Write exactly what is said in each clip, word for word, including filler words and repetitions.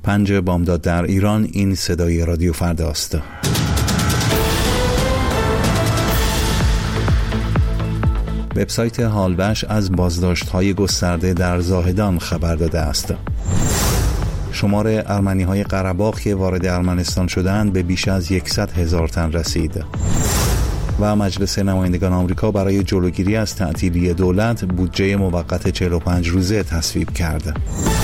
پنج بامداد در ایران. این صدای رادیو فردا است. وبسایت حالوش از بازداشت‌های گسترده در زاهدان خبر داده است. شمار ارمنی‌های قره‌باغ که وارد ارمنستان شدند به بیش از صد هزار تن رسید. و مجلس نمایندگان آمریکا برای جلوگیری از تعطیلی دولت بودجه موقت چهل و پنج روزه تصویب کرد.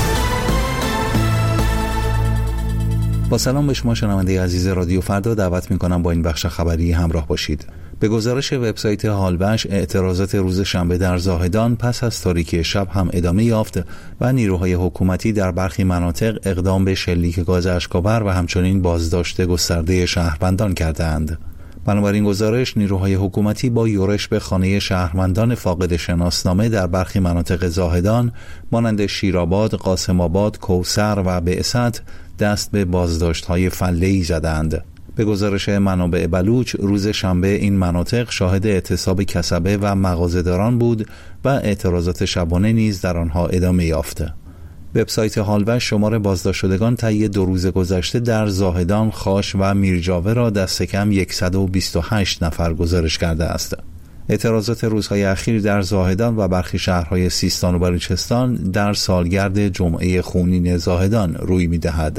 با سلام به شما شنونده عزیز رادیو فردا، دعوت می‌کنم با این بخش خبری همراه باشید. به گزارش وبسایت حالوش، اعتراضات روز شنبه در زاهدان پس از تاریکی شب هم ادامه یافت و نیروهای حکومتی در برخی مناطق اقدام به شلیک گاز اشک‌آور و همچنین بازداشت گسترده شهروندان کردند. بنابراین گزارش، نیروهای حکومتی با یورش به خانه شهروندان فاقد شناسنامه در برخی مناطق زاهدان مانند شیرآباد، قاسم آباد، کوثر و بعثت دست به بازداشت‌های فله‌ای زدند. به گزارش منابع بلوچ، روز شنبه این مناطق شاهد اعتصاب کسبه و مغازه‌داران بود و اعتراضات شبانه نیز در آنها ادامه یافت. وبسایت حالوش شمار بازداشت شدگان طی دو روز گذشته در زاهدان، خاش و میرجاوه را دست کم صد و بیست و هشت نفر گزارش کرده است. اعتراضات روزهای اخیر در زاهدان و برخی شهرهای سیستان و بلوچستان در سالگرد جمعه خونین زاهدان روی می‌دهد.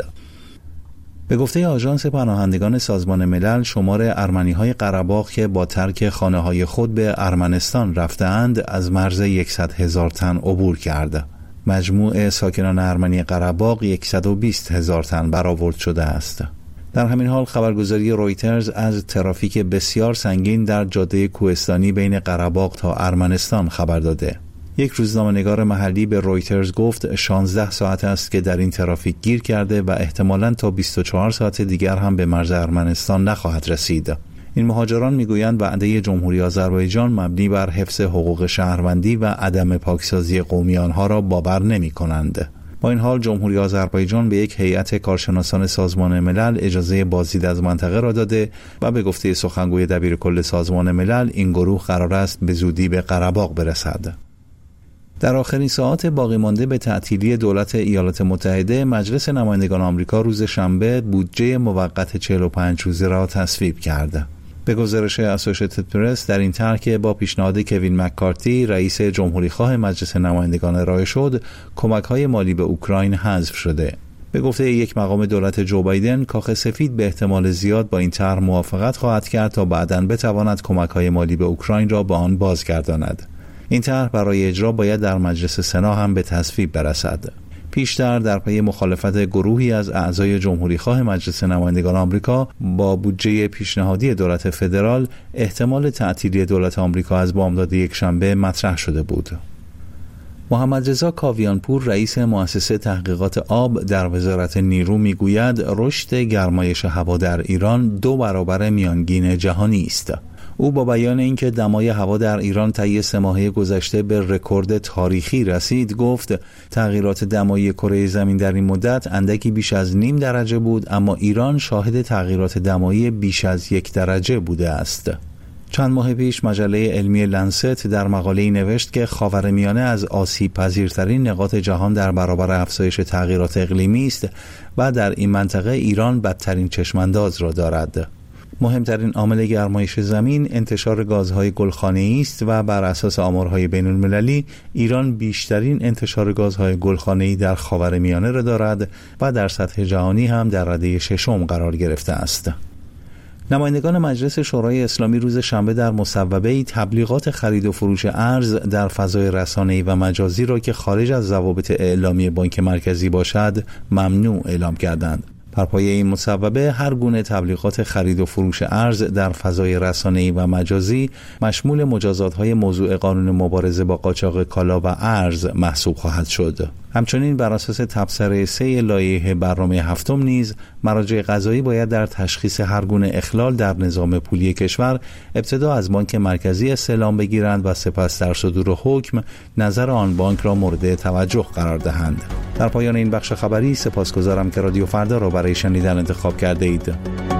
به گفته آژانس پناهندگان سازمان ملل، شمار ارمنی‌های قره‌باغ که با ترک خانه‌های خود به ارمنستان رفته‌اند از مرز صد هزار تن عبور کرد. مجموع ساکنان ارمنی قره‌باغ صد و بیست هزار تن برآورد شده است. در همین حال خبرگزاری رویترز از ترافیک بسیار سنگین در جاده کوهستانی بین قره‌باغ تا ارمنستان خبر داده. یک روزنامه‌نگار محلی به رویترز گفت شانزده ساعت است که در این ترافیک گیر کرده و احتمالاً تا بیست و چهار ساعت دیگر هم به مرز ارمنستان نخواهد رسید. این مهاجران میگویند وعده جمهوری آذربایجان مبنی بر حفظ حقوق شهروندی و عدم پاکسازی قومی آنها را باور نمی کنند. با این حال جمهوری آذربایجان به یک هیئت کارشناسان سازمان ملل اجازه بازدید از منطقه را داده و به گفته سخنگوی دبیرکل سازمان ملل این گروه قرار است به زودی به قره‌باغ برسد. در آخرین ساعات باقی مانده به تعطیلی دولت ایالات متحده، مجلس نمایندگان آمریکا روز شنبه بودجه موقت چهل و پنج روزه را تصویب کرد. به گزارش اسوسییتد پرس، در این طرح که با پیشنهاد کوین مککارتی رئیس جمهوری خواه مجلس نمایندگان ارائه شد، کمک‌های مالی به اوکراین حذف شده. به گفته یک مقام دولت جو بایدن، کاخ سفید به احتمال زیاد با این طرح موافقت خواهد کرد تا بعداً بتواند کمک‌های مالی به اوکراین را به آن بازگرداند. این طرح برای اجرا باید در مجلس سنا هم به تصویب برسد. پیشتر در پی مخالفت گروهی از اعضای جمهوری خواه مجلس نمایندگان آمریکا با بودجه پیشنهادی دولت فدرال، احتمال تعطیلی دولت آمریکا از بامداد یکشنبه مطرح شده بود. محمد رضا کاویانپور، رئیس مؤسسه تحقیقات آب در وزارت نیرو، میگوید رشد گرمایش هوا در ایران دو برابر میانگین جهانی است. او با بیان اینکه دمای هوا در ایران طی سه ماهه گذشته به رکورد تاریخی رسید، گفت تغییرات دمایی کره زمین در این مدت اندکی بیش از نیم درجه بود، اما ایران شاهد تغییرات دمایی بیش از یک درجه بوده است. چند ماه پیش مجله علمی لنست در مقاله‌ای نوشت که خاورمیانه از آسیب پذیرترین نقاط جهان در برابر افزایش تغییرات اقلیمی است و در این منطقه ایران بدترین چشمانداز را دارد. مهمترین عامل گرمایش زمین انتشار گازهای گلخانه‌ای است و بر اساس آمارهای بین‌المللی ایران بیشترین انتشار گازهای گلخانه‌ای در خاورمیانه را دارد و در سطح جهانی هم در رده ششم قرار گرفته است. نمایندگان مجلس شورای اسلامی روز شنبه در مصوبه‌ای تبلیغات خرید و فروش ارز در فضای رسانه‌ای و مجازی را که خارج از ضوابط اعلامی بانک مرکزی باشد ممنوع اعلام کردند. بر پایه این مصوبه هر گونه تبلیغات خرید و فروش ارز در فضای رسانه‌ای و مجازی مشمول مجازات‌های موضوع قانون مبارزه با قاچاق کالا و ارز محسوب خواهد شد. همچنین بر اساس تبصره سه لایحه برنامه هفتم نیز مراجع قضایی باید در تشخیص هر گونه اخلال در نظام پولی کشور ابتدا از بانک مرکزی استعلام بگیرند و سپس در صدور حکم نظر آن بانک را مورد توجه قرار دهند. در پایان این بخش خبری سپاسگزارم که رادیو فردا را برای شنیدن انتخاب کرده اید.